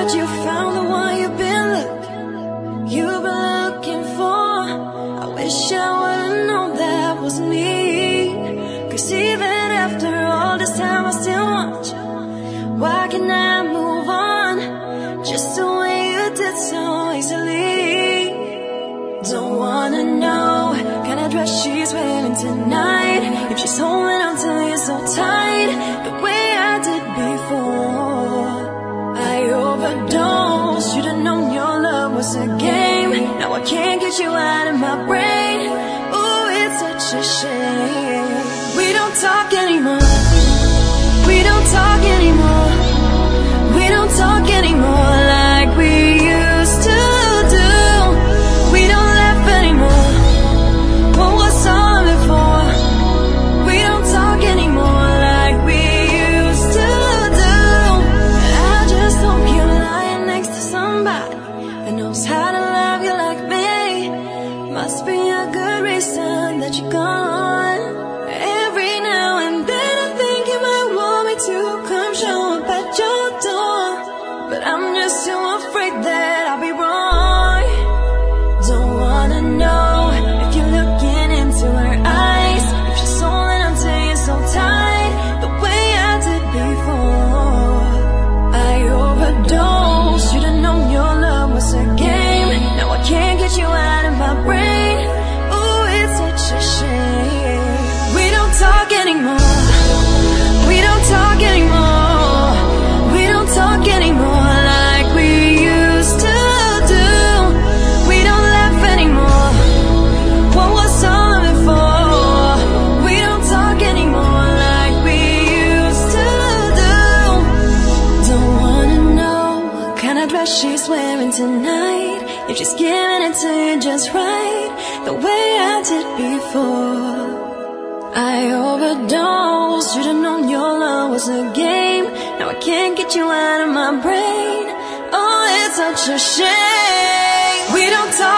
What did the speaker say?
that you found the one you've been looking for. I wish I would've known that was me, 'cause even after all this time I still want you. Why can't I move on just the way you did so easily? Don't wanna know kind of dress she's wearing tonight, if she's holding on to you so tight the way I did before. I overdosed, should've known your love was a game. Now I can't get you out of my brain. Ooh, it's such a shame. We don't talk anymore. We don't talk anymore. We don't talk anymore like we used to do. We don't laugh anymore. What was all before? We don't talk anymore like we used to do. I just hope you're lying next to somebody that knows how to love you like me. Must be a good reason that you're gone. Every now and then I think you might want me to come show up at your door, but I'm just too afraid that I'll be wrong. Don't wanna know if you're looking into her eyes, if she's holding on to you so tight the way I did before. I overdosed, should've known your love was a game. Now I can't get you out of my brain. Ooh, it's such a shame. We don't talk anymore. We don't talk anymore. We don't talk anymore like we used to do. We don't laugh anymore. What was all before? We don't talk anymore like we used to do. Don't wanna know what kind of dress she's wearing tonight, if she's giving it to you just right the way I did before. I overdosed, should've known your love was a game. Now I can't get you out of my brain. Oh, it's such a shame. We don't talk